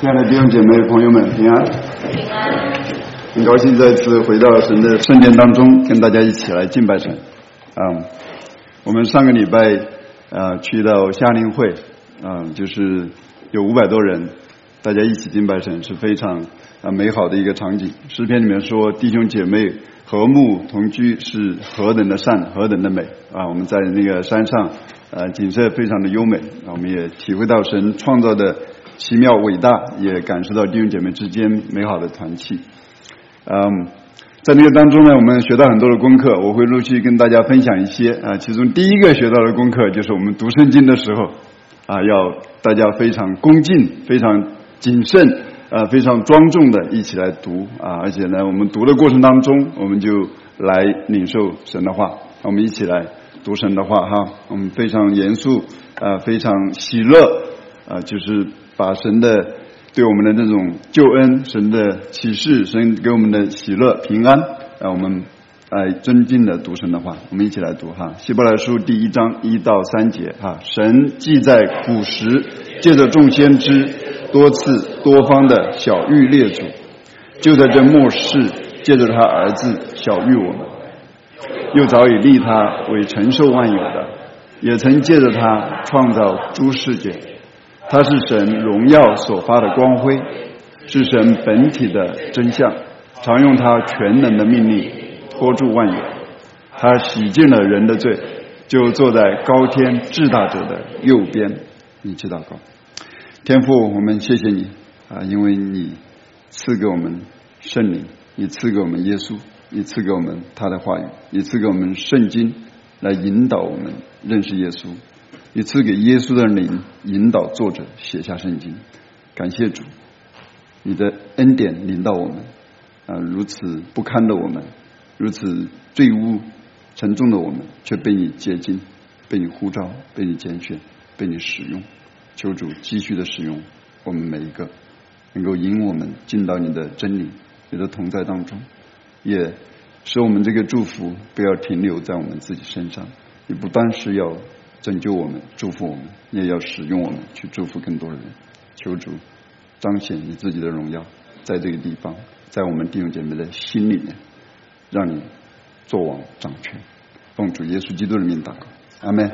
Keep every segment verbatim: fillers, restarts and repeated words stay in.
亲爱的弟兄姐妹朋友们，平安！ 平安！ 很高兴再次回到神的圣殿当中，跟大家一起来敬拜神。嗯，我们上个礼拜呃去到夏令会，嗯，就是有五百多人，大家一起敬拜神，是非常啊美好的一个场景。诗篇里面说，弟兄姐妹和睦同居是何等的善，何等的美啊！我们在那个山上，呃，景色非常的优美，我们也体会到神创造的奇妙伟大，也感受到弟兄姐妹之间美好的团契。嗯，在那个当中呢，我们学到很多的功课，我会陆续跟大家分享一些啊。其中第一个学到的功课就是我们读圣经的时候啊，要大家非常恭敬、非常谨慎、啊非常庄重的一起来读啊。而且呢，我们读的过程当中，我们就来领受神的话，我们一起来读神的话哈。我们非常严肃啊，非常喜乐啊，就是把神的对我们的那种救恩、神的启示、神给我们的喜乐、平安啊，我们来尊敬的读神的话。我们一起来读哈，希伯来书第一章一到三节哈。神既在古时借着众先知多次多方的晓谕列祖，就在这末世借着他儿子晓谕我们，又早已立他为承受万有的，也曾借着他创造诸世界。他是神荣耀所发的光辉，是神本体的真相，常用他全能的命令托住万有。他洗净了人的罪，就坐在高天至大者的右边。一起祷告。天父，我们谢谢你啊，因为你赐给我们圣灵，你赐给我们耶稣，你赐给我们他的话语，你赐给我们圣经来引导我们认识耶稣，你赐给耶稣的灵引导作者写下圣经。感谢主，你的恩典临到我们啊，如此不堪的我们，如此罪污沉重的我们，却被你洁净，被你呼召，被你拣选，被你使用。求主继续的使用我们每一个，能够引我们进到你的真理、你的同在当中，也使我们这个祝福不要停留在我们自己身上。你不单是要拯救我们、祝福我们，你也要使用我们去祝福更多的人。求主彰显你自己的荣耀，在这个地方，在我们弟兄姐妹的心里面，让你作王掌权。奉主耶稣基督的名祷告，阿们。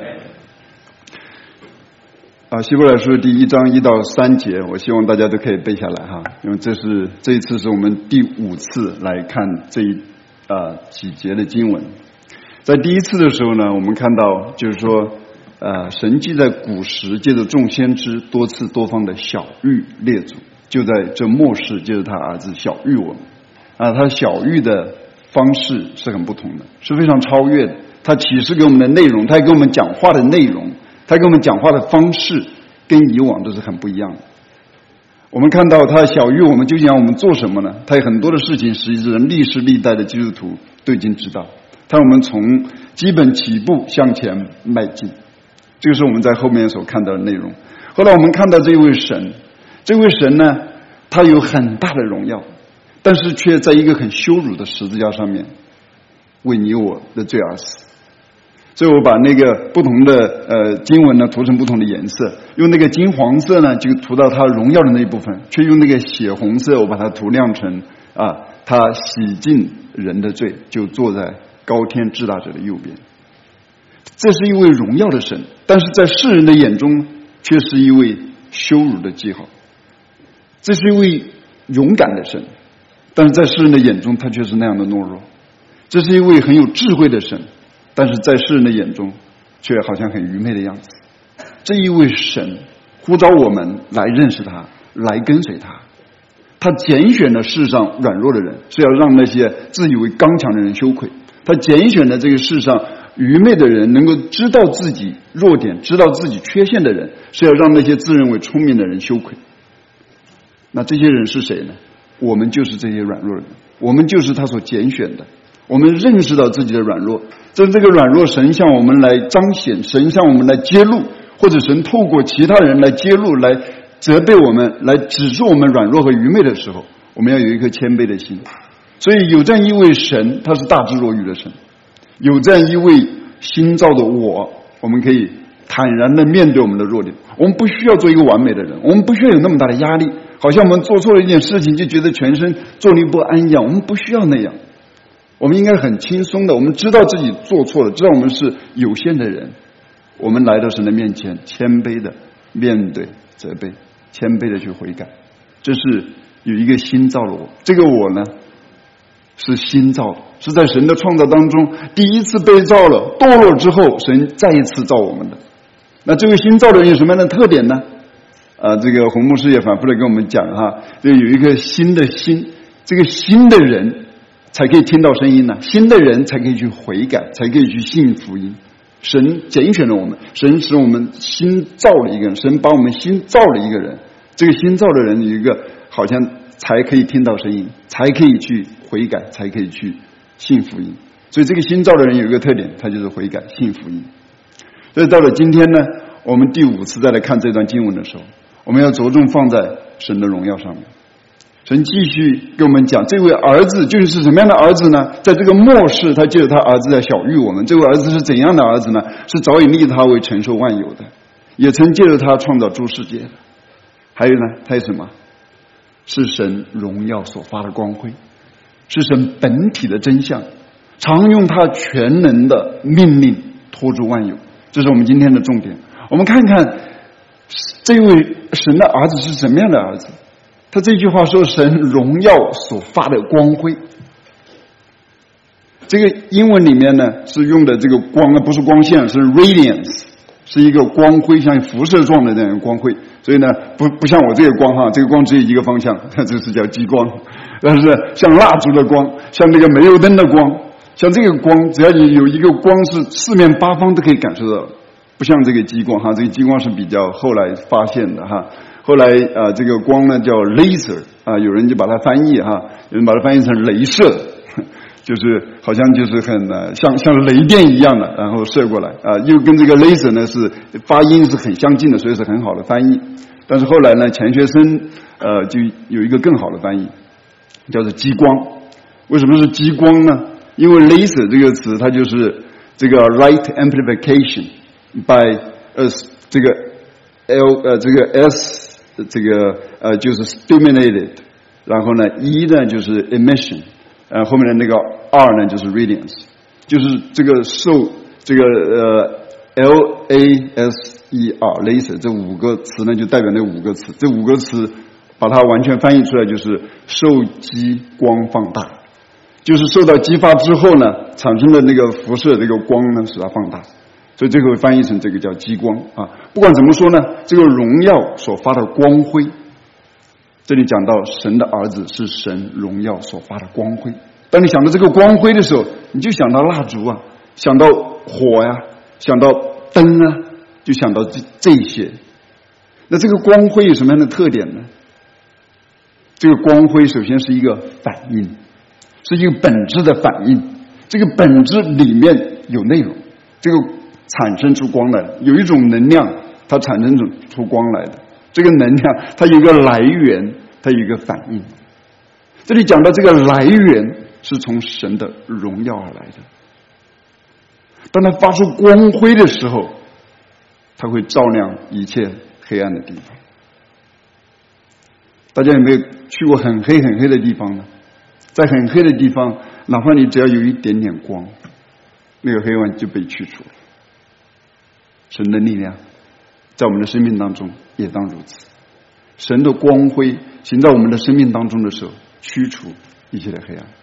啊，希伯来书第一章一到三节，我希望大家都可以背下来哈，因为这是这一次是我们第五次来看这一啊几节的经文。在第一次的时候呢，我们看到就是说，呃，神既在古时借着众先知多次多方的晓谕列祖，就在这末世借着他儿子晓谕我们。啊，他晓谕的方式是很不同的，是非常超越的。他启示给我们的内容，他给我们讲话的内容，他给我们讲话的方式，跟以往都是很不一样的。我们看到他晓谕我们究竟让我们做什么呢？他有很多的事情，实际上历世历代的基督徒都已经知道。他让我们从基本起步向前迈进，这个是我们在后面所看到的内容。后来我们看到这位神，这位神呢，他有很大的荣耀，但是却在一个很羞辱的十字架上面为你我的罪而死。所以我把那个不同的呃经文呢涂成不同的颜色，用那个金黄色呢就涂到他荣耀的那一部分，却用那个血红色我把它涂亮成啊，他洗净人的罪，就坐在高天至大者的右边。这是一位荣耀的神，但是在世人的眼中却是一位羞辱的记号。这是一位勇敢的神，但是在世人的眼中他却是那样的懦弱。这是一位很有智慧的神，但是在世人的眼中却好像很愚昧的样子。这一位神呼召我们来认识他，来跟随他。他拣选了世上软弱的人，是要让那些自以为刚强的人羞愧。他拣选了这个世上愚昧的人，能够知道自己弱点、知道自己缺陷的人，是要让那些自认为聪明的人羞愧。那这些人是谁呢？我们就是这些软弱的人，我们就是他所拣选的。我们认识到自己的软弱，在这个软弱，神向我们来彰显，神向我们来揭露，或者神透过其他人来揭露，来责备我们，来指出我们软弱和愚昧的时候，我们要有一颗谦卑的心。所以有这样一位神，他是大智若愚的神，有这样一位新造的我，我们可以坦然的面对我们的弱点。我们不需要做一个完美的人，我们不需要有那么大的压力， 好像我们做错了一件事情就觉得全身坐立不安一样。我们不需要那样，我们应该很轻松的，我们知道自己做错了，知道我们是有限的人，我们来到神的面前，谦卑的面对责备，谦卑的去悔改。这是有一个新造了我，这个我呢是新造的，是在神的创造当中第一次被造了，堕落之后神再一次造我们的。那这个新造的人有什么样的特点呢？啊，这个洪牧师也反复的跟我们讲哈，就有一个新的心，这个新的人才可以听到声音呢，新的人才可以去悔改，才可以去信福音。神拣选了我们，神使我们新造了一个人，神把我们新造了一个人，这个新造的人有一个好像才可以听到声音，才可以去悔改，才可以去信福音。所以这个新造的人有一个特点，他就是悔改信福音。所以到了今天呢，我们第五次再来看这段经文的时候，我们要着重放在神的荣耀上面。神继续跟我们讲，这位儿子究竟是什么样的儿子呢？在这个末世，他借着他儿子来晓谕我们，这位儿子是怎样的儿子呢？是早已立他为承受万有的，也曾借着他创造诸世界的。还有呢，他有什么？是神荣耀所发的光辉，是神本体的真相，常用他全能的命令托住万有。这是我们今天的重点。我们看看这位神的儿子是什么样的儿子。他这句话说神荣耀所发的光辉，这个英文里面呢是用的这个光，不是光线，是 radiance， 是一个光辉，像辐射状的这样一个光辉。所以呢不不像我这个光哈，这个光只有一个方向，这是叫激光。但是像蜡烛的光，像这个煤油灯的光，像这个光，只要你有一个光是四面八方都可以感受到，不像这个激光哈，这个激光是比较后来发现的哈。后来啊、呃，这个光呢叫 laser 啊，有人就把它翻译哈，有人把它翻译成镭射，就是好像就是很呃像像雷电一样的，然后射过来啊、呃，又跟这个 laser 呢是发音是很相近的，所以是很好的翻译。但是后来呢，钱学森呃就有一个更好的翻译，叫做激光。为什么是激光呢？因为 laser 这个词它就是这个 light amplification by 呃这个 L 呃这个 S。这个呃就是 stimulated， 然后呢 E 呢就是 emission， 呃后面的那个 R 呢就是 radiance， 就是这个受这个呃 L A S E R laser 这五个词呢就代表那五个词，这五个词把它完全翻译出来就是受激光放大，就是受到激发之后呢产生的那个辐射这个光呢使它放大。所以这个翻译成这个叫激光啊。不管怎么说呢，这个荣耀所发的光辉，这里讲到神的儿子是神荣耀所发的光辉。当你想到这个光辉的时候，你就想到蜡烛啊，想到火呀、啊，想到灯啊，就想到这这些。那这个光辉有什么样的特点呢？这个光辉首先是一个反应，是一个本质的反应。这个本质里面有内容，这个产生出光来，有一种能量它产生出光来的，这个能量它有一个来源，它有一个反应。这里讲到这个来源是从神的荣耀而来的，当它发出光辉的时候，它会照亮一切黑暗的地方。大家有没有去过很黑很黑的地方呢？在很黑的地方，哪怕你只要有一点点光，那个黑暗就被去除了。神的力量在我们的生命当中也当如此，神的光辉行在我们的生命当中的时候，驱除一切的黑暗。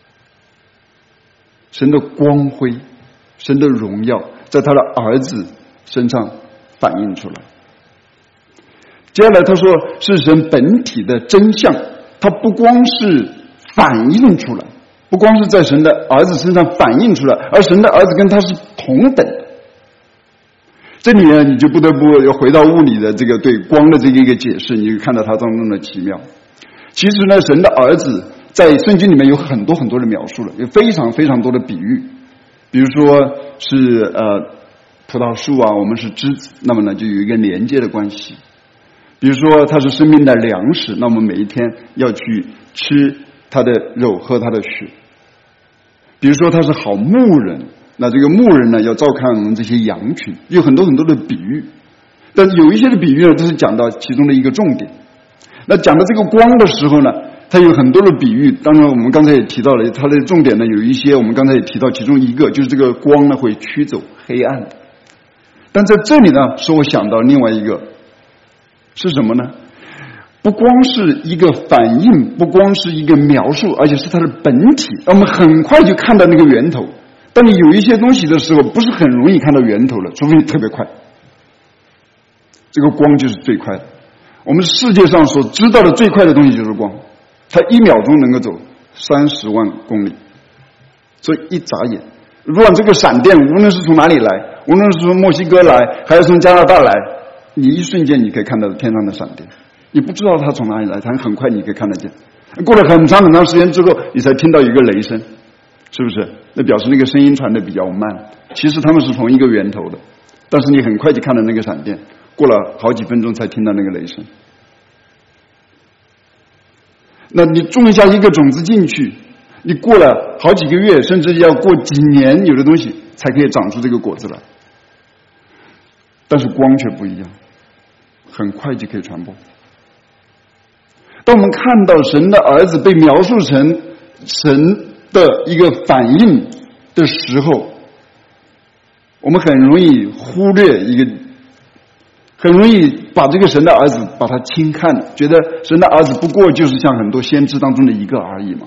神的光辉，神的荣耀在他的儿子身上反映出来。接下来他说是神本体的真相，他不光是反映出来，不光是在神的儿子身上反映出来，而神的儿子跟他是同等的。这里呢，你就不得不要回到物理的这个对光的这个一个解释，你就看到它当中的奇妙。其实呢，神的儿子在圣经里面有很多很多的描述了，有非常非常多的比喻。比如说是呃葡萄树啊，我们是枝子，那么呢就有一个连接的关系。比如说它是生命的粮食，那我们每一天要去吃它的肉，喝它的血。比如说它是好牧人，那这个牧人呢要照看我们这些羊群，有很多很多的比喻。但有一些的比喻呢，都是讲到其中的一个重点。 那讲到这个光的时候呢，它有很多的比喻，当然我们刚才也提到了，它的重点呢有一些，我们刚才也提到其中一个，就是这个光呢会驱走黑暗。但在这里呢，使我想到另外一个是什么呢？不光是一个反应，不光是一个描述，而且是它的本体。我们很快就看到那个源头。当你有一些东西的时候，不是很容易看到源头了，除非你特别快。这个光就是最快的。我们世界上所知道的最快的东西就是光，它一秒钟能够走三十万公里，所以一眨眼，如果这个闪电无论是从哪里来，无论是从墨西哥来，还是从加拿大来，你一瞬间你可以看到天上的闪电，你不知道它从哪里来，它很快你可以看得见。过了很长很长时间之后，你才听到一个雷声，是不是？那表示那个声音传得比较慢，其实他们是同一个源头的，但是你很快就看到那个闪电，过了好几分钟才听到那个雷声。那你种下一个种子进去，你过了好几个月，甚至要过几年，有的东西才可以长出这个果子来。但是光却不一样，很快就可以传播。当我们看到神的儿子被描述成神的一个反应的时候，我们很容易忽略一个，很容易把这个神的儿子把他轻看，觉得神的儿子不过就是像很多先知当中的一个而已嘛，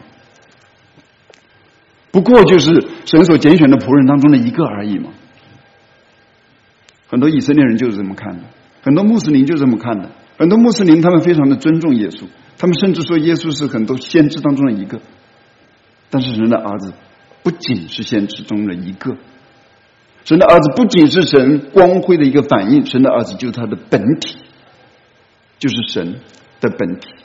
不过就是神所拣选的仆人当中的一个而已嘛。很多以色列人就是这么看的，很多穆斯林就是这么看的。很多穆斯林他们非常的尊重耶稣，他们甚至说耶稣是很多先知当中的一个。但是神的儿子不仅是先知中的一个，神的儿子不仅是神光辉的一个反应，神的儿子就是他的本体，就是神的本体。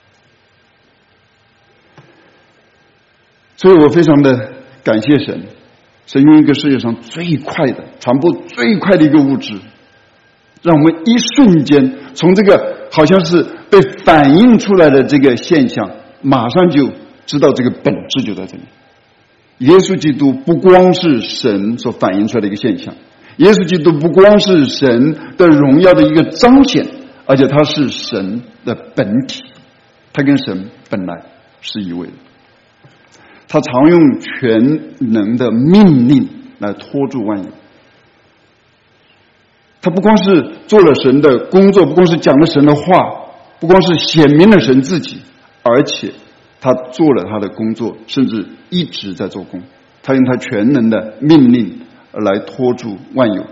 所以我非常的感谢神，神用一个世界上最快的传播最快的一个物质，让我们一瞬间从这个好像是被反映出来的这个现象，马上就知道这个本质就在这里。耶稣基督不光是神所反映出来的一个现象，耶稣基督不光是神的荣耀的一个彰显，而且他是神的本体，他跟神本来是一位的。他常用全能的命令来拖住万有。他不光是做了神的工作，不光是讲了神的话，不光是显明了神自己，而且他做了他的工作，甚至一直在做工。他用他全能的命令来拖住万有。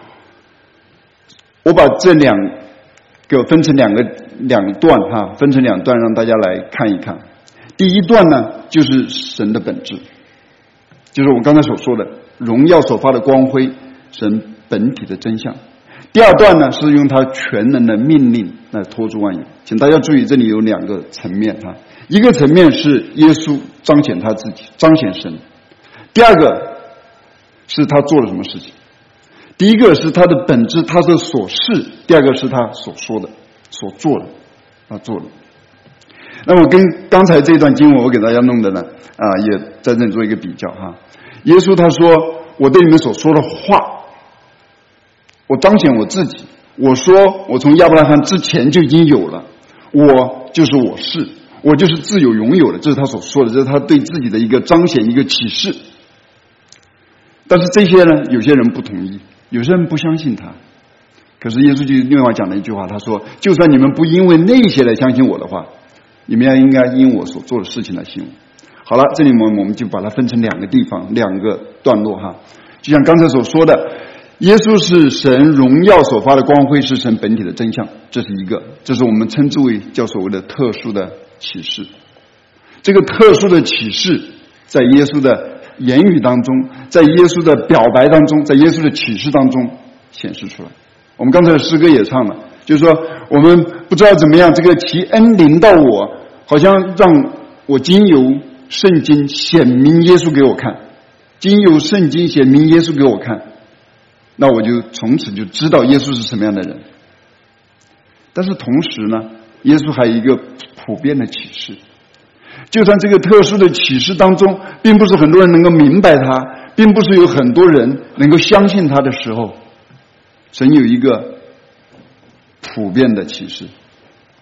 我把这两个分成两个两段哈，分成两段让大家来看一看。第一段呢，就是神的本质，就是我刚才所说的荣耀所发的光辉，神本体的真相。第二段呢，是用他全能的命令来拖住万有。请大家注意，这里有两个层面哈，一个层面是耶稣彰显他自己，彰显神；第二个是他做了什么事情。第一个是他的本质，他的所事；第二个是他所说的、所做的，他做了。那么跟刚才这段经文我给大家弄的呢，啊，也在这里做一个比较哈。耶稣他说：“我对你们所说的话，我彰显我自己。我说我从亚伯拉罕之前就已经有了，我就是我是，我就是自有永有的。”这是他所说的，这是他对自己的一个彰显，一个启示。但是这些呢，有些人不同意，有些人不相信他。可是耶稣就另外讲了一句话，他说：“就算你们不因为那些来相信我的话，你们要应该因我所做的事情来信我。”好了，这里我们我们就把它分成两个地方，两个段落哈。就像刚才所说的，耶稣是神荣耀所发的光辉，是神本体的真相，这是一个，这是我们称之为叫所谓的特殊的启示。这个特殊的启示在耶稣的言语当中，在耶稣的表白当中，在耶稣的启示当中显示出来。我们刚才的诗歌也唱了，就是说我们不知道怎么样，这个其恩临到我，好像让我经由圣经显明耶稣给我看，经由圣经显明耶稣给我看，那我就从此就知道耶稣是什么样的人。但是同时呢，耶稣还有一个普遍的启示，就算这个特殊的启示当中并不是很多人能够明白它，并不是有很多人能够相信它的时候，神有一个普遍的启示，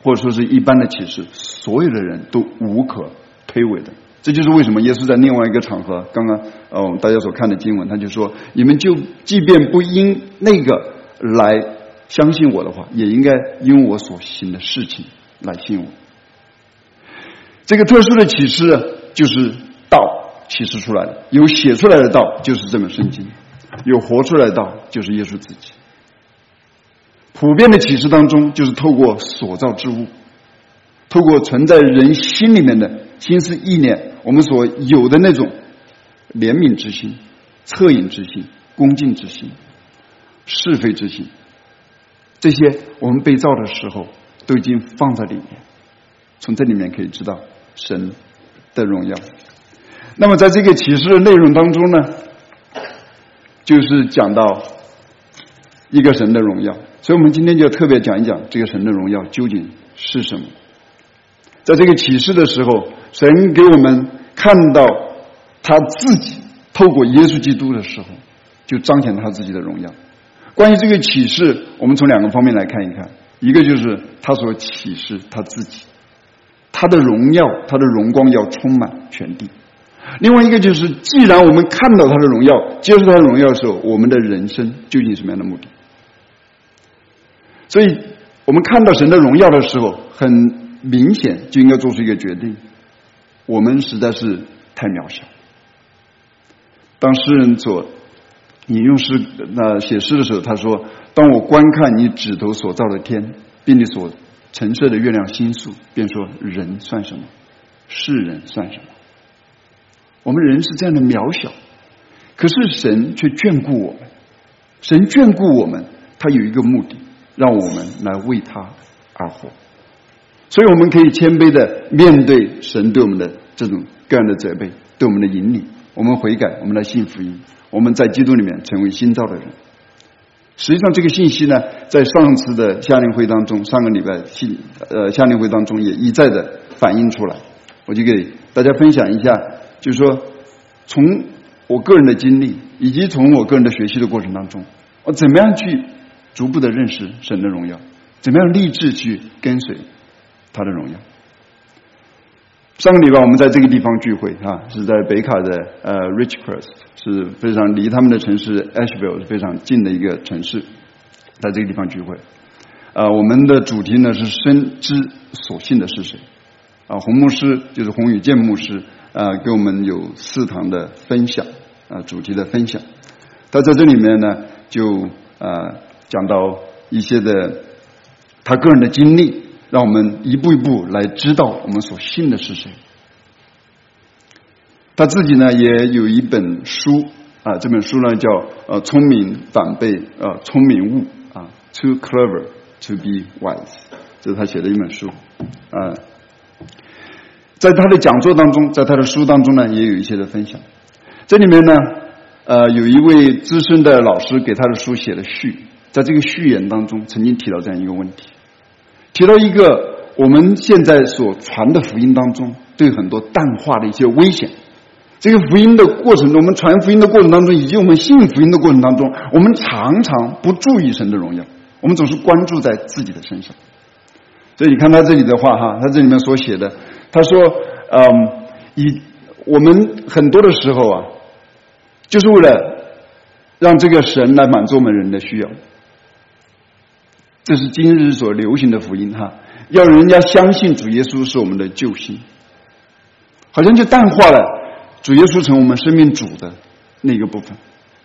或者说是一般的启示，所有的人都无可推诿的。这就是为什么耶稣在另外一个场合，刚刚呃大家所看的经文，他就说：你们就即便不因那个来相信我的话，也应该因我所行的事情来信我。这个特殊的启示就是道启示出来的，有写出来的道就是这本圣经，有活出来的道就是耶稣自己。普遍的启示当中，就是透过所造之物，透过存在人心里面的心思意念，我们所有的那种怜悯之心、恻隐之心、恭敬之心、是非之心，这些我们被造的时候都已经放在里面，从这里面可以知道神的荣耀。那么在这个启示的内容当中呢，就是讲到一个神的荣耀，所以我们今天就特别讲一讲这个神的荣耀究竟是什么。在这个启示的时候，神给我们看到他自己透过耶稣基督的时候，就彰显他自己的荣耀。关于这个启示，我们从两个方面来看一看，一个就是他所启示他自己，他的荣耀，他的荣光要充满全地。另外一个就是，既然我们看到他的荣耀，接受他的荣耀的时候，我们的人生究竟什么样的目的？所以我们看到神的荣耀的时候，很明显就应该做出一个决定，我们实在是太渺小。当诗人所引用诗那写诗的时候，他说：当我观看你指头所造的天，并你所陈设的月亮星宿，便说人算什么，世人算什么。我们人是这样的渺小，可是神却眷顾我们，神眷顾我们，他有一个目的，让我们来为他而活。所以我们可以谦卑的面对神对我们的这种各样的责备，对我们的引领，我们悔改，我们来信福音，我们在基督里面成为新造的人。实际上这个信息呢，在上次的夏令会当中，上个礼拜信呃夏令会当中也一再的反映出来。我就给大家分享一下，就是说从我个人的经历，以及从我个人的学习的过程当中，我怎么样去逐步的认识神的荣耀，怎么样立志去跟随他的荣耀。上个礼拜我们在这个地方聚会啊，是在北卡的呃 Ridgecrest， 是非常离他们的城市 Asheville 是非常近的一个城市，在这个地方聚会。呃，我们的主题呢是深知所信的是谁。啊，洪牧师就是洪宇健牧师啊，给我们有四堂的分享啊，主题的分享。他在这里面呢，就啊讲到一些的他个人的经历，让我们一步一步来知道我们所信的是谁。他自己呢也有一本书啊，这本书呢叫呃聪明反被呃聪明误啊 ，Too clever to be wise， 这是他写的一本书啊。在他的讲座当中，在他的书当中呢，也有一些的分享。这里面呢，呃，有一位资深的老师给他的书写了序，在这个序言当中，曾经提到这样一个问题，提到一个我们现在所传的福音当中，对很多淡化的一些危险。这个福音的过程中，我们传福音的过程当中，以及我们信福音的过程当中，我们常常不注意神的荣耀，我们总是关注在自己的身上。所以你看他这里的话哈，他这里面所写的。他说：“嗯，以我们很多的时候啊，就是为了让这个神来满足我们人的需要。这是今日所流行的福音哈，要人家相信主耶稣是我们的救星，好像就淡化了主耶稣成我们生命主的那个部分。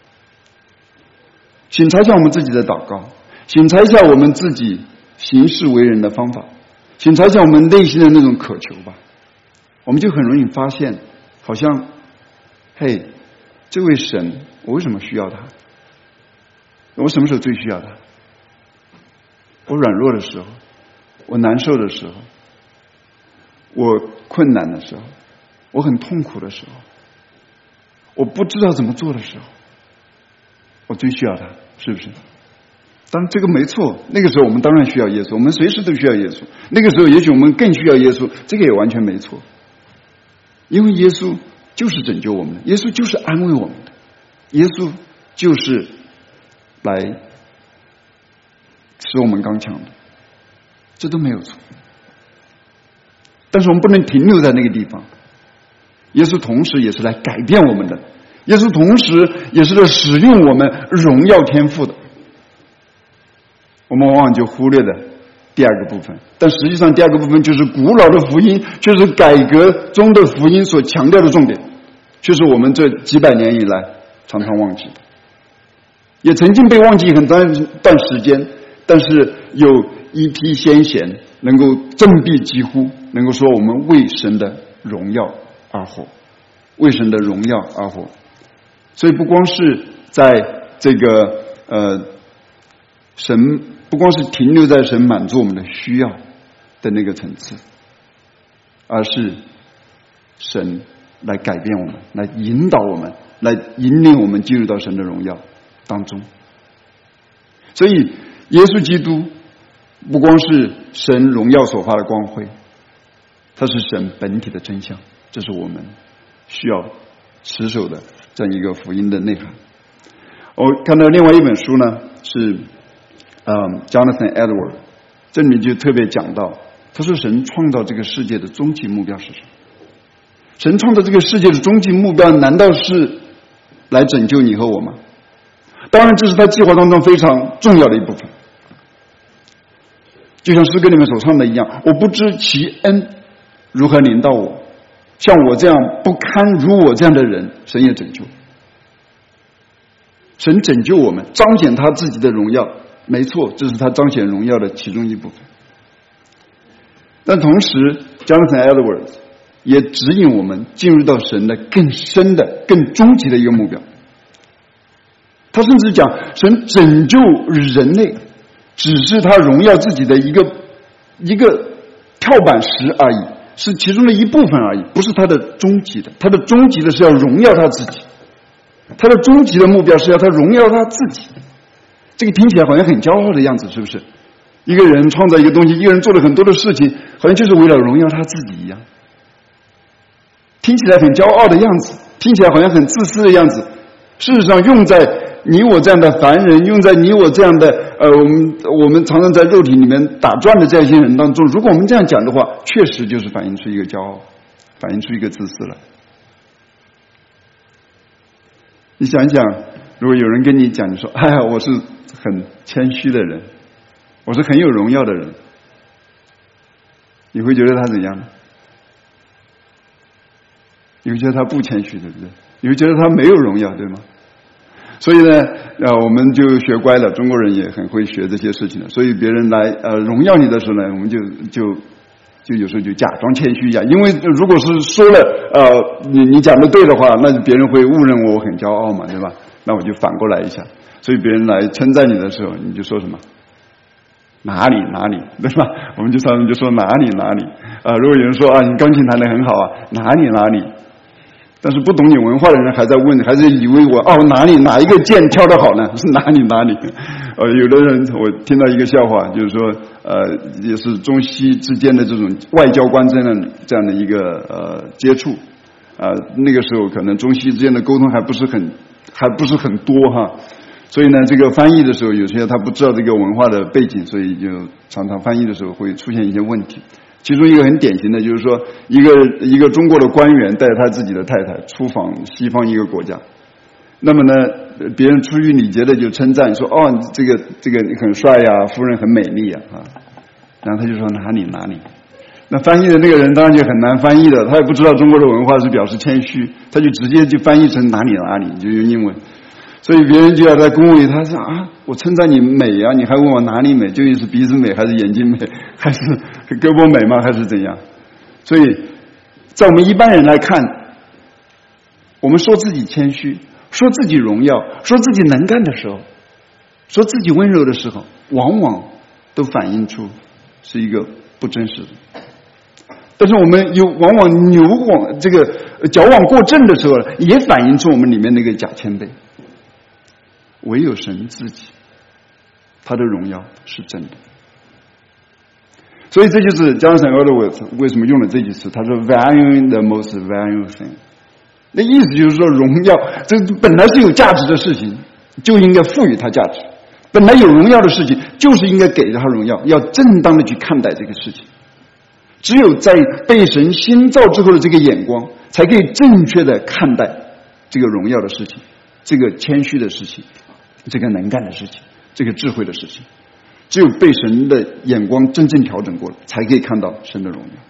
审查一下我们自己的祷告，审查一下我们自己行事为人的方法。”检查一下我们内心的那种渴求吧，我们就很容易发现，好像，嘿，这位神，我为什么需要他？我什么时候最需要他？我软弱的时候，我难受的时候，我困难的时候，我很痛苦的时候，我不知道怎么做的时候，我最需要他，是不是？当然这个没错，那个时候我们当然需要耶稣，我们随时都需要耶稣。那个时候也许我们更需要耶稣，这个也完全没错。因为耶稣就是拯救我们的，耶稣就是安慰我们的，耶稣就是来使我们刚强的，这都没有错。 但是我们不能停留在那个地方。耶稣同时也是来改变我们的，耶稣同时也是来使用我们荣耀天赋的。我们往往就忽略了第二个部分，但实际上第二个部分就是古老的福音，就是改革中的福音所强调的重点，却是我们这几百年以来常常忘记的，也曾经被忘记很长一段时间，但是有一批先贤能够振臂疾呼，能够说我们为神的荣耀而活，为神的荣耀而活。所以不光是在这个呃神，不光是停留在神满足我们的需要的那个层次，而是神来改变我们，来引导我们，来引领我们进入到神的荣耀当中。所以耶稣基督不光是神荣耀所发的光辉，它是神本体的真相，这是我们需要持守的这样一个福音的内涵。我看到另外一本书呢，是嗯 Jonathan Edwards， 这里面就特别讲到，他说神创造这个世界的终极目标是什么？神创造这个世界的终极目标难道是来拯救你和我吗？当然这是他计划当中非常重要的一部分，就像诗歌里面所唱的一样，我不知其恩如何临到我，像我这样不堪如我这样的人，神也拯救。神拯救我们，彰显他自己的荣耀，没错，这是他彰显荣耀的其中一部分。但同时 Jonathan Edwards 也指引我们进入到神的更深的更终极的一个目标。他甚至讲神拯救人类只是他荣耀自己的一个一个跳板石而已，是其中的一部分而已，不是他的终极的。他的终极的是要荣耀他自己，他的终极的目标是要他荣耀他自己。这个听起来好像很骄傲的样子，是不是？一个人创造一个东西，一个人做了很多的事情，好像就是为了荣耀他自己一样，听起来很骄傲的样子，听起来好像很自私的样子。事实上用在你我这样的凡人，用在你我这样的呃，我们我们常常在肉体里面打转的这样一些人当中，如果我们这样讲的话，确实就是反映出一个骄傲，反映出一个自私来。你想一想，如果有人跟你讲，你说哎呀，我是很谦虚的人，我是很有荣耀的人，你会觉得他怎样呢？你会觉得他不谦虚，对不对？你会觉得他没有荣耀，对吗？所以呢，呃，我们就学乖了，中国人也很会学这些事情的。所以别人来呃荣耀你的时候呢，我们就就就有时候就假装谦虚一下，因为如果是说了呃你你讲的对的话，那别人会误认我很骄傲嘛，对吧？那我就反过来一下。所以别人来称赞你的时候，你就说什么？哪里哪里，对吧？我们就常常就说哪里哪里啊、呃。如果有人说啊，你钢琴弹得很好啊，哪里哪里。但是不懂你文化的人还在问，还是以为我哦哪里哪一个键挑得好呢？是哪里哪里？呃，有的人我听到一个笑话，就是说呃也是中西之间的这种外交官这样的这样的一个呃接触啊、呃，那个时候可能中西之间的沟通还不是很还不是很多哈，所以呢这个翻译的时候有些他不知道这个文化的背景，所以就常常翻译的时候会出现一些问题。其中一个很典型的就是说，一个一个中国的官员带他自己的太太出访西方一个国家，那么呢，别人出于礼节的就称赞说：“哦，这个这个很帅呀，夫人很美丽呀。”啊，然后他就说哪里哪里。那翻译的那个人当然就很难翻译的，他也不知道中国的文化是表示谦虚，他就直接就翻译成哪里哪里，就用英文。所以别人就要在恭维他说啊，我称赞你美啊，你还问我哪里美？究竟是鼻子美，还是眼睛美，还是胳膊美吗？还是怎样？所以在我们一般人来看，我们说自己谦虚，说自己荣耀，说自己能干的时候，说自己温柔的时候，往往都反映出是一个不真实的。但是我们有往往牛往这个矫枉过正的时候，也反映出我们里面那个假谦卑。唯有神自己，他的荣耀是真的。所以这就是 Jonathan Edwards 为什么用了这句词，他说 valuing the most valuable thing， 那意思就是说荣耀这本来是有价值的事情，就应该赋予它价值，本来有荣耀的事情就是应该给他荣耀，要正当的去看待这个事情。 只有在被神新造之后的这个眼光，才可以正确的看待这个荣耀的事情，这个谦虚的事情，这个能干的事情，这个智慧的事情。只有被神的眼光真正调整过了，才可以看到神的荣耀。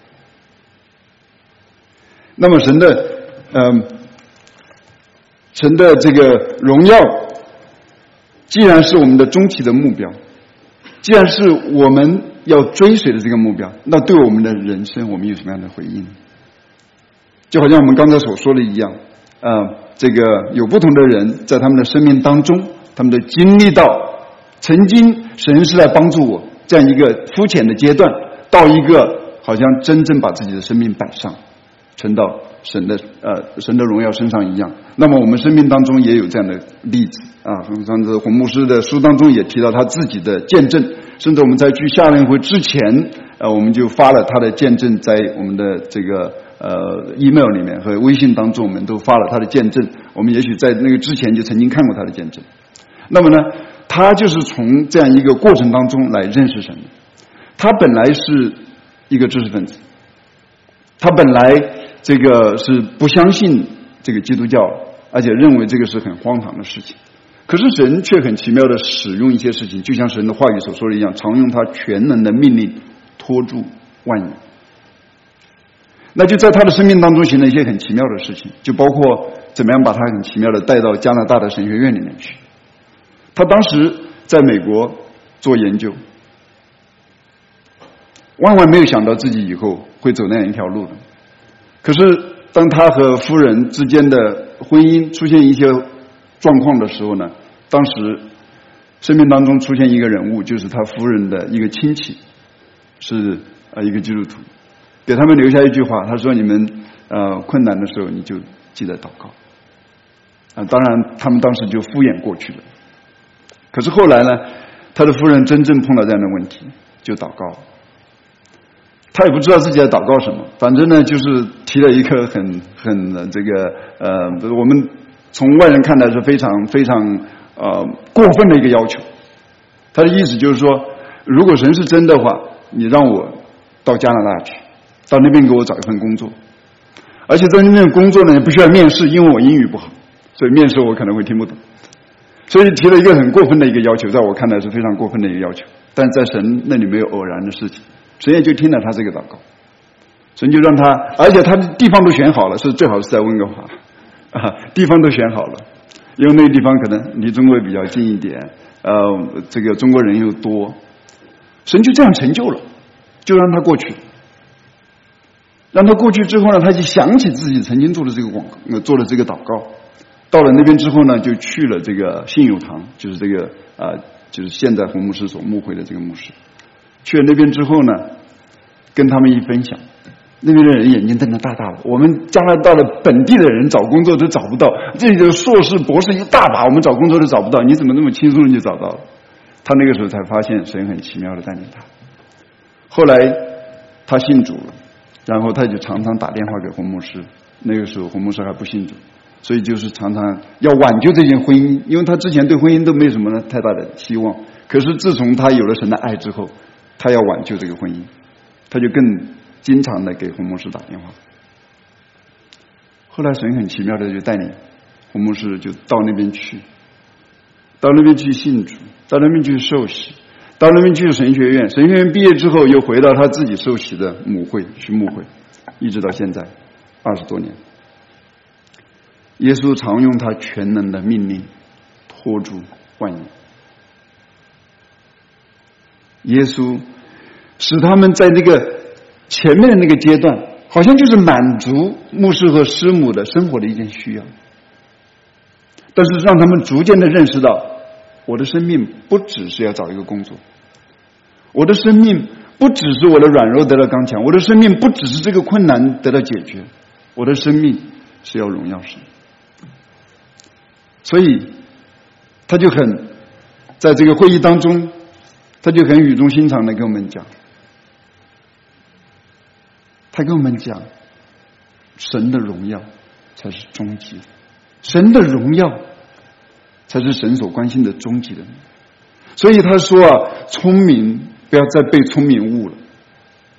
那么神的嗯、呃，神的这个荣耀既然是我们的终极的目标，既然是我们要追随的这个目标，那对我们的人生我们有什么样的回应？就好像我们刚才所说的一样，呃，这个有不同的人在他们的生命当中，他们的经历到曾经神是来帮助我这样一个肤浅的阶段，到一个好像真正把自己的生命摆上，呈到神的呃神的荣耀身上一样。那么我们生命当中也有这样的例子啊，像这洪牧师的书当中也提到他自己的见证，甚至我们在去夏令会之前，呃，我们就发了他的见证在我们的这个呃 email 里面和微信当中，我们都发了他的见证。我们也许在那个之前就曾经看过他的见证。那么呢，他就是从这样一个过程当中来认识神的。他本来是一个知识分子，他本来这个是不相信这个基督教，而且认为这个是很荒唐的事情。可是神却很奇妙的使用一些事情，就像神的话语所说的一样，常用他全能的命令拖住万有。那就在他的生命当中行了一些很奇妙的事情，就包括怎么样把他很奇妙的带到加拿大的神学院里面去。他当时在美国做研究，万万没有想到自己以后会走那样一条路的。可是当他和夫人之间的婚姻出现一些状况的时候呢，当时生命当中出现一个人物，就是他夫人的一个亲戚，是呃一个基督徒，给他们留下一句话，他说：“你们呃困难的时候你就记得祷告。”啊，当然他们当时就敷衍过去了。可是后来呢，他的夫人真正碰到这样的问题，就祷告。他也不知道自己在祷告什么，反正呢就是提了一个很很这个呃我们从外人看来是非常非常呃过分的一个要求。他的意思就是说，如果神是真的话，你让我到加拿大去，到那边给我找一份工作，而且在那边工作呢也不需要面试，因为我英语不好，所以面试我可能会听不懂。所以提了一个很过分的一个要求，在我看来是非常过分的一个要求，但在神那里没有偶然的事情，神也就听了他这个祷告，神就让他，而且他的地方都选好了，是最好是在温哥华啊，地方都选好了，因为那个地方可能离中国比较近一点，呃，这个中国人又多，神就这样成就了，就让他过去。让他过去之后呢，他就想起自己曾经做的这个广告，做的这个祷告。到了那边之后呢，就去了这个信友堂，就是这个啊、呃，就是现在洪牧师所牧会的这个牧师。去了那边之后呢，跟他们一分享，那边的人眼睛瞪得大大的。我们加拿大的本地的人找工作都找不到，这里的硕士博士一大把，我们找工作都找不到，你怎么那么轻松的就找到了？他那个时候才发现神很奇妙的带领他。后来他信主了，然后他就常常打电话给洪牧师，那个时候洪牧师还不信主，所以就是常常要挽救这件婚姻，因为他之前对婚姻都没什么太大的希望，可是自从他有了神的爱之后，他要挽救这个婚姻，他就更经常的给洪牧师打电话。后来神很奇妙的就带领洪牧师就到那边去，到那边去信主，到那边去受洗，到那边去神学院，神学院毕业之后又回到他自己受洗的母会去牧会，一直到现在二十多年。耶稣常用他全能的命令拖住万有。耶稣使他们在那个前面的那个阶段，好像就是满足牧师和师母的生活的一件需要，但是让他们逐渐的认识到，我的生命不只是要找一个工作，我的生命不只是我的软弱得到刚强，我的生命不只是这个困难得到解决，我的生命是要荣耀神。所以他就很在这个会议当中，他就很语重心长的跟我们讲，他跟我们讲，神的荣耀才是终极的，神的荣耀才是神所关心的终极的。所以他说啊，聪明不要再被聪明误了，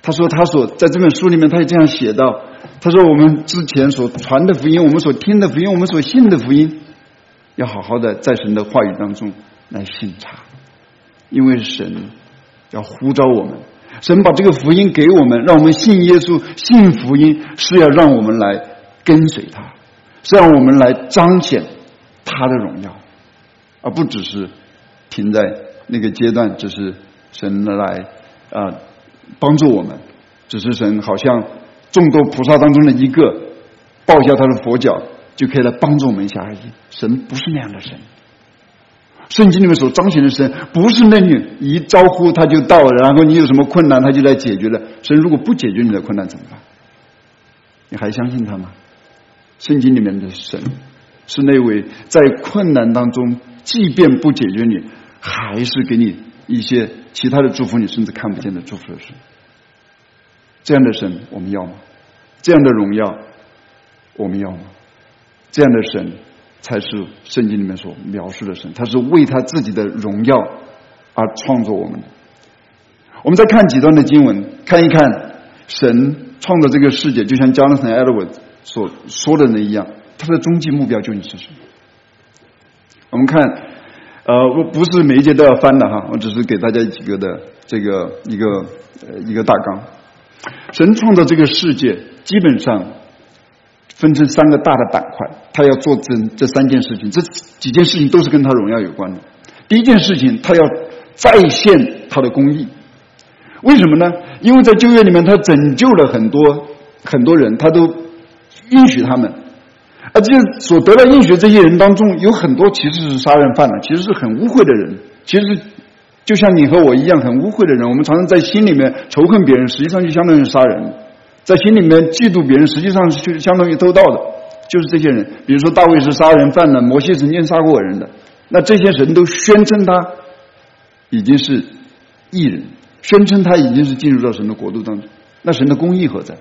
他说他所在这本书里面他也这样写到，他说我们之前所传的福音，我们所听的福音，我们所信的福音，要好好的在神的话语当中来信察，因为神要呼召我们，神把这个福音给我们，让我们信耶稣信福音，是要让我们来跟随他，是让我们来彰显他的荣耀，而不只是停在那个阶段，只是神来啊、呃、帮助我们，只是神好像众多菩萨当中的一个抱下他的佛脚就可以来帮助我们一下而已。神不是那样的神，圣经里面所彰显的神不是那里一招呼他就到了，然后你有什么困难他就来解决了。神如果不解决你的困难怎么办？你还相信他吗？圣经里面的神是那位在困难当中即便不解决你，还是给你一些其他的祝福，你甚至看不见的祝福的神。这样的神我们要吗？这样的荣耀我们要吗？这样的神才是圣经里面所描述的神，他是为他自己的荣耀而创作我们的。我们再看几段的经文，看一看神创造这个世界，就像 Jonathan Edwards 所说的那一样，他的终极目标究竟是什么？我们看呃，我不是每一节都要翻的哈，我只是给大家几个的这个一个呃一个大纲。神创造这个世界基本上分成三个大的板块，他要做这这三件事情，这几件事情都是跟他荣耀有关的。第一件事情，他要再现他的公义。为什么呢？因为在旧约里面他拯救了很多很多人，他都应许他们，而这些所得到应许的这些人当中，有很多其实是杀人犯了，其实是很污秽的人，其实就像你和我一样很污秽的人，我们常常在心里面仇恨别人，实际上就相当于杀人，在心里面嫉妒别人，实际上就相当于偷盗的，就是这些人。比如说大卫是杀人犯了，摩西曾经杀过人的，那这些人都宣称他已经是义人，宣称他已经是进入到神的国度当中，那神的公义何在？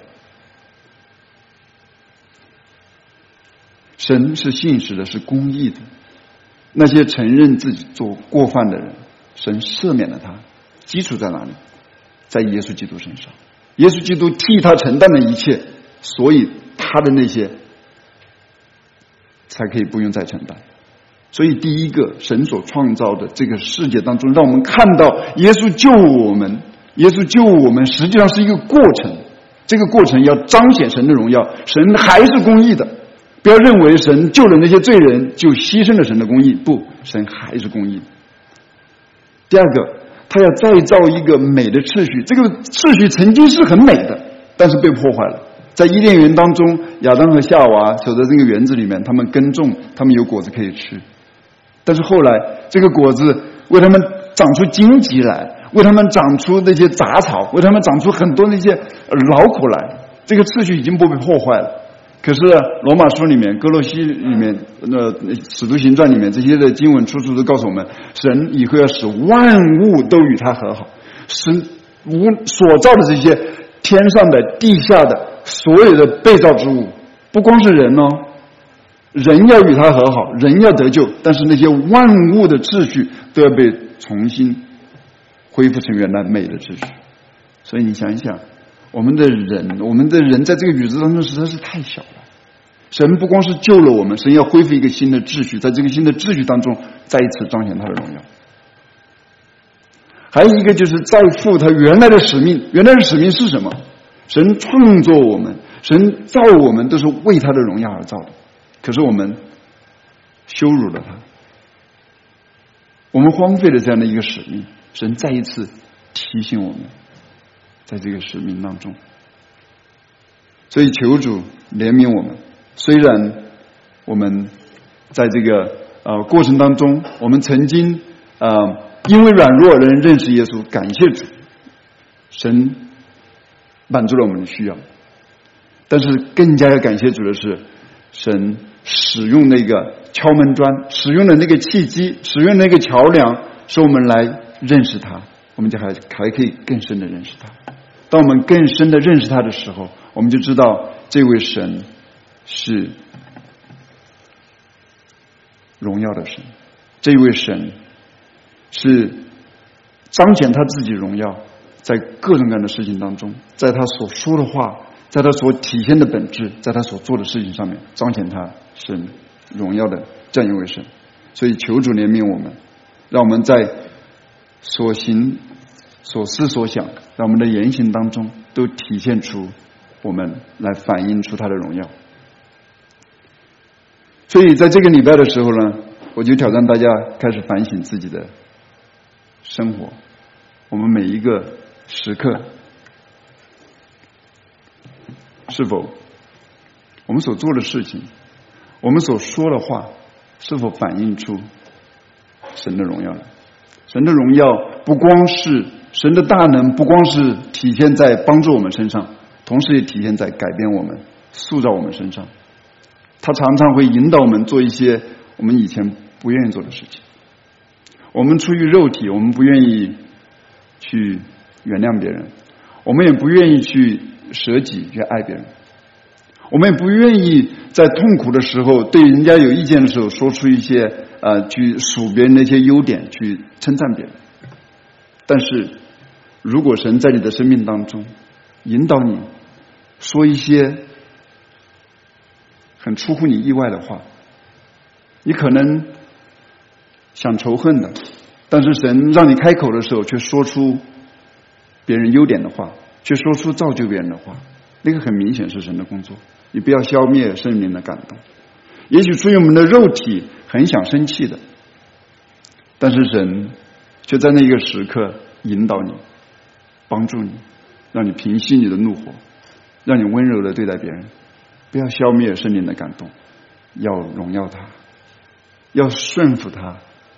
神是信实的，是公义的。那些承认自己做过犯的人，神赦免了他，基础在哪里？在耶稣基督身上。耶稣基督替他承担了一切，所以他的那些才可以不用再承担。所以第一个，神所创造的这个世界当中，让我们看到耶稣救我们，耶稣救我们实际上是一个过程，这个过程要彰显神的荣耀，神还是公义的。不要认为神救了那些罪人就牺牲了神的公义，不，神还是公义的。第二个，他要再造一个美的秩序，这个秩序曾经是很美的，但是被破坏了。在伊甸园当中，亚当和夏娃守在这个园子里面，他们耕种，他们有果子可以吃，但是后来这个果子为他们长出荆棘来，为他们长出那些杂草，为他们长出很多那些劳苦来，这个秩序已经不被破坏了。可是罗马书里面、哥罗西里面、呃使徒行传里面这些的经文处处都告诉我们，神以后要使万物都与他和好。神无所造的这些天上的、地下的所有的被造之物，不光是人哦，人要与他和好，人要得救，但是那些万物的秩序都要被重新恢复成原来美的秩序。所以你想一想，我们的人，我们的人在这个宇宙当中实在是太小了。神不光是救了我们，神要恢复一个新的秩序，在这个新的秩序当中再一次彰显他的荣耀。还有一个就是再负他原来的使命，原来的使命是什么？神创作我们，神造我们都是为他的荣耀而造的，可是我们羞辱了他，我们荒废了这样的一个使命，神再一次提醒我们在这个使命当中。所以求主怜悯我们，虽然我们在这个呃过程当中，我们曾经呃因为软弱人认识耶稣，感谢主，神满足了我们的需要，但是更加要感谢主的是，神使用那个敲门砖，使用的那个契机，使用那个桥梁，使我们来认识他，我们就还还可以更深的认识他。当我们更深的认识他的时候，我们就知道这位神是荣耀的神，这位神是彰显他自己荣耀， 在各种各样的事情当中，在他所说的话，在他所体现的本质，在他所做的事情上面彰显他神荣耀的这样一位神。所以求主怜悯我们，让我们在所行所思所想，让我们的言行当中都体现出我们来反映出他的荣耀。所以在这个礼拜的时候呢，我就挑战大家开始反省自己的生活，我们每一个时刻是否我们所做的事情，我们所说的话，是否反映出神的荣耀呢？神的荣耀不光是神的大能，不光是体现在帮助我们身上，同时也体现在改变我们、塑造我们身上。他常常会引导我们做一些我们以前不愿意做的事情。我们出于肉体，我们不愿意去原谅别人，我们也不愿意去舍己去爱别人，我们也不愿意在痛苦的时候，对人家有意见的时候，说出一些呃去数别人的一些优点，去称赞别人。但是如果神在你的生命当中引导你说一些很出乎你意外的话，你可能想仇恨的，但是神让你开口的时候却说出别人优点的话，却说出造就别人的话，那个很明显是神的工作。你不要消灭圣灵的感动。也许出于我们的肉体很想生气的，但是神却在那一个时刻引导你，帮助你，让你平息你的怒火，让你温柔的对待别人。不要消灭圣灵的感动，要荣耀他，要顺服他，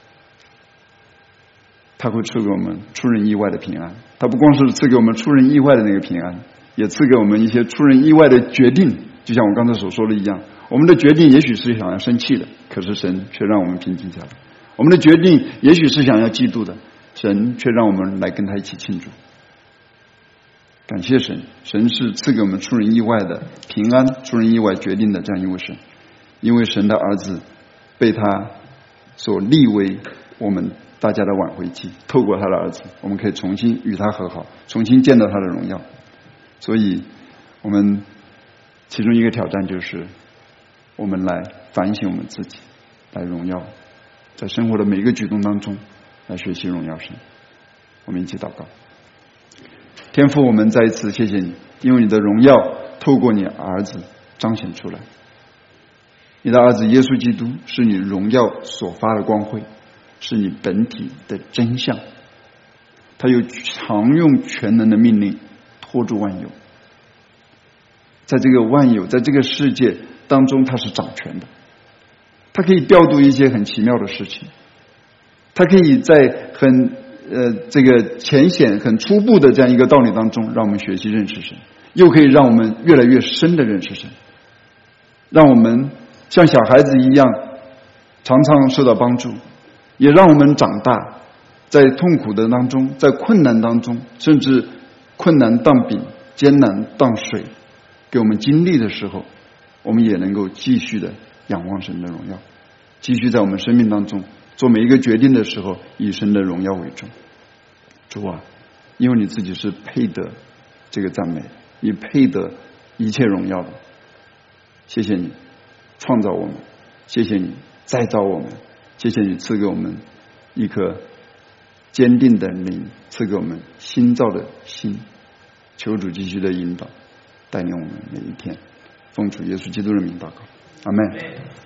他会赐给我们出人意外的平安。他不光是赐给我们出人意外的那个平安，也赐给我们一些出人意外的决定。就像我刚才所说的一样，我们的决定也许是想要生气的，可是神却让我们平静下来。我们的决定也许是想要嫉妒的，神却让我们来跟他一起庆祝。感谢神，神是赐给我们出人意外的平安，出人意外决定的这样一位神。因为神的儿子被他所立为我们大家的挽回祭，透过他的儿子，我们可以重新与他和好，重新见到他的荣耀。所以我们其中一个挑战就是我们来反省我们自己，来荣耀，在生活的每一个举动当中来学习荣耀神。我们一起祷告。天父，我们再一次谢谢你，因为你的荣耀透过你儿子彰显出来。你的儿子耶稣基督是你荣耀所发的光辉，是你本体的真相。他有常用全能的命令托住万有，在这个万有，在这个世界当中，他是掌权的。他可以调度一些很奇妙的事情，他可以在很呃这个浅显、很初步的这样一个道理当中，让我们学习认识神，又可以让我们越来越深的认识神，让我们像小孩子一样常常受到帮助，也让我们长大，在痛苦的当中，在困难当中，甚至困难当饼，艰难当水，给我们经历的时候，我们也能够继续的仰望神的荣耀，继续在我们生命当中做每一个决定的时候，以神的荣耀为重。主啊，因为你自己是配得这个赞美，你配得一切荣耀的。谢谢你创造我们，谢谢你再造我们，谢谢你赐给我们一颗坚定的灵，赐给我们新造的心。求主继续的引导带领我们每一天，奉主耶稣基督的名祷告，阿们。